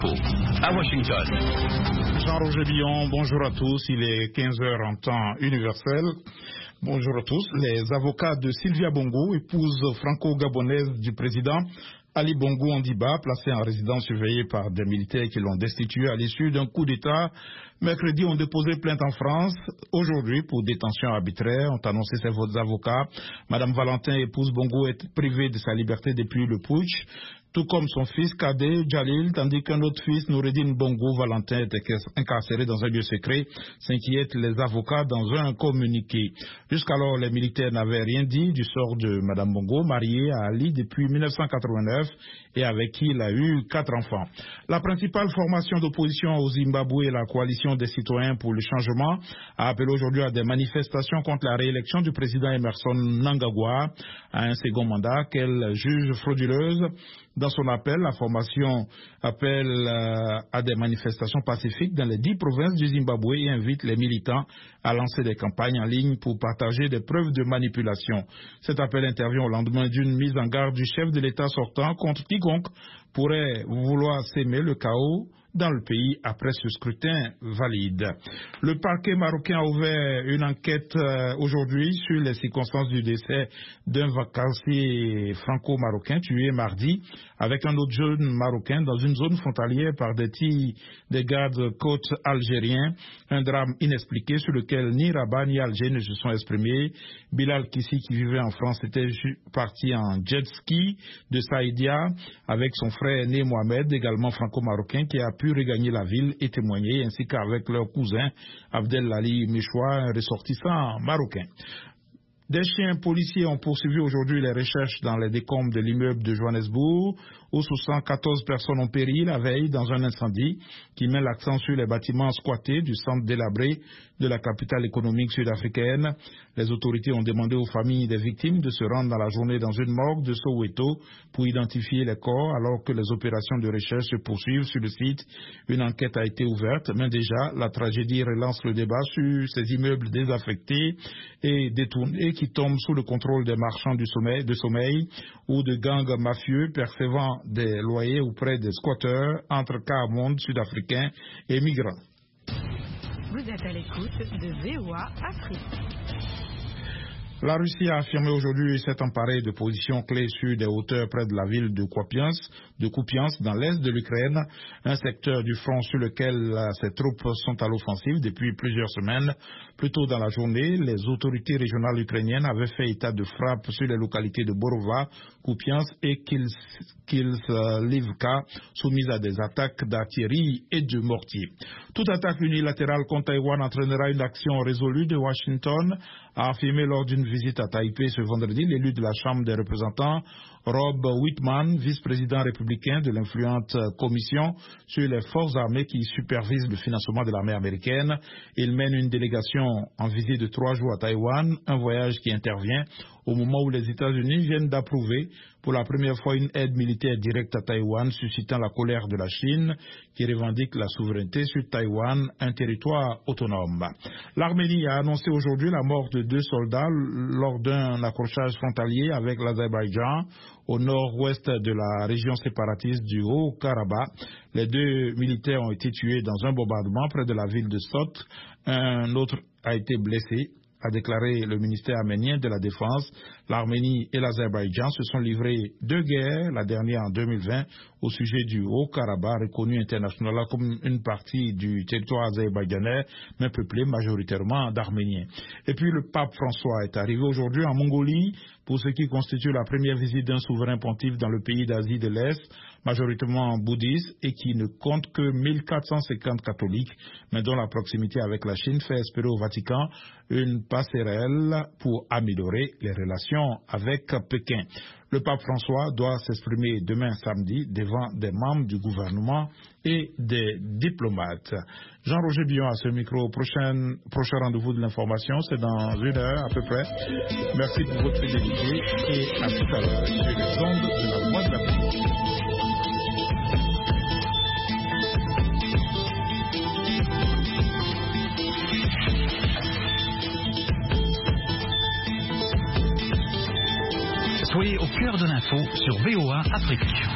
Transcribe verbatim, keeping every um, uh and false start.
À Washington. Jean-Roger Billon, bonjour à tous. Il est quinze heures en temps universel. Bonjour à tous. Les avocats de Sylvia Bongo, épouse franco-gabonaise du président Ali Bongo Ondimba, placé en résidence surveillée par des militaires qui l'ont destitué à l'issue d'un coup d'État, mercredi ont déposé plainte en France. Aujourd'hui, pour détention arbitraire, ont annoncé ses votes avocats. Madame Valentin, épouse Bongo, est privée de sa liberté depuis le putsch, tout comme son fils cadet Jalil, tandis qu'un autre fils, Noureddin Bongo Valentin, était incarcéré dans un lieu secret, s'inquiètent les avocats dans un communiqué. Jusqu'alors, les militaires n'avaient rien dit du sort de Madame Bongo, mariée à Ali depuis mille neuf cent quatre-vingt-neuf et avec qui il a eu quatre enfants. La principale formation d'opposition au Zimbabwe, la coalition des citoyens pour le changement, a appelé aujourd'hui à des manifestations contre la réélection du président Emerson Mnangagwa à un second mandat qu'elle juge frauduleuse. Dans son appel, la formation appelle euh, à des manifestations pacifiques dans les dix provinces du Zimbabwe et invite les militants à lancer des campagnes en ligne pour partager des preuves de manipulation. Cet appel intervient au lendemain d'une mise en garde du chef de l'État sortant contre quiconque pourrait vouloir s'aimer le chaos dans le pays après ce scrutin valide. Le parquet marocain a ouvert une enquête euh, aujourd'hui sur les circonstances du décès d'un vacancier franco-marocain tué mardi avec un autre jeune marocain dans une zone frontalière par des tirs des gardes-côtes algériens. Un drame inexpliqué sur lequel ni Rabat ni Alger ne se sont exprimés. Bilal Kissi, qui vivait en France, était parti en jet ski de Saïdia avec son frère né Mohamed, également franco-marocain, qui a pu regagner la ville et témoigner, ainsi qu'avec leur cousin Abdelali Mechoua, un ressortissant marocain. Des chiens policiers ont poursuivi aujourd'hui les recherches dans les décombres de l'immeuble de Johannesburg, où soixante-quatorze personnes ont péri la veille dans un incendie qui met l'accent sur les bâtiments squattés du centre délabré de la capitale économique sud-africaine. Les autorités ont demandé aux familles des victimes de se rendre dans la journée dans une morgue de Soweto pour identifier les corps, alors que les opérations de recherche se poursuivent sur le site. Une enquête a été ouverte, mais déjà la tragédie relance le débat sur ces immeubles désaffectés et détournés qui tombent sous le contrôle des marchands du sommeil, de sommeil ou de gangs mafieux percevant des loyers auprès des squatteurs entre quart monde sud-africains et migrants. Vous êtes à l'écoute de V O A Afrique. La Russie a affirmé aujourd'hui s'être emparée de positions clés sur des hauteurs près de la ville de Kupiansk, de Kupiansk dans l'est de l'Ukraine, un secteur du front sur lequel ses troupes sont à l'offensive depuis plusieurs semaines. Plus tôt dans la journée, les autorités régionales ukrainiennes avaient fait état de frappes sur les localités de Borova, Kupiansk et Kilslivka, soumises à des attaques d'artillerie et de mortiers. Toute attaque unilatérale contre Taïwan entraînera une action résolue de Washington, a affirmé lors d'une visite à Taipei ce vendredi l'élu de la Chambre des représentants, Rob Wittman, vice-président républicain de l'influente commission sur les forces armées qui supervise le financement de l'armée américaine. Il mène une délégation en visite de trois jours à Taïwan, un voyage qui intervient au moment où les États-Unis viennent d'approuver pour la première fois une aide militaire directe à Taïwan, suscitant la colère de la Chine, qui revendique la souveraineté sur Taïwan, un territoire autonome. L'Arménie a annoncé aujourd'hui la mort de deux soldats lors d'un accrochage frontalier avec l'Azerbaïdjan au nord-ouest de la région séparatiste du Haut-Karabakh. Les deux militaires ont été tués dans un bombardement près de la ville de Sot. Un autre a été blessé, a déclaré le ministère arménien de la Défense. L'Arménie et l'Azerbaïdjan se sont livrés deux guerres, la dernière en deux mille vingt, au sujet du Haut-Karabakh, reconnu internationalement comme une partie du territoire azerbaïdjanais, mais peuplé majoritairement d'Arméniens. Et puis le pape François est arrivé aujourd'hui en Mongolie pour ce qui constitue la première visite d'un souverain pontife dans le pays d'Asie de l'Est, majoritairement bouddhiste et qui ne compte que mille quatre cent cinquante catholiques, mais dont la proximité avec la Chine fait espérer au Vatican une passerelle pour améliorer les relations avec Pékin. Le pape François doit s'exprimer demain samedi devant des membres du gouvernement et des diplomates. Jean-Roger Billon à ce micro. Prochain, prochain rendez-vous de l'information, c'est dans une heure à peu près. Merci pour votre fidélité et à tout à l'heure sur les ondes de la Voix de l'Afrique. Soyez au cœur de l'info sur V O A Afrique.